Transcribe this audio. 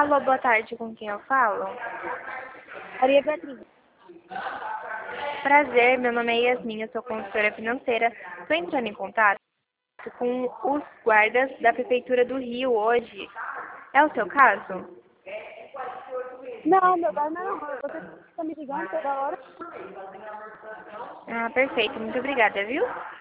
Alô, boa tarde, com quem eu falo? Maria Beatriz. Prazer, meu nome é Yasmin, eu sou consultora financeira. Estou entrando em contato com os guardas da Prefeitura do Rio hoje. É o seu caso? Não, meu pai não. Você está me ligando toda hora? Ah, perfeito, muito obrigada, viu?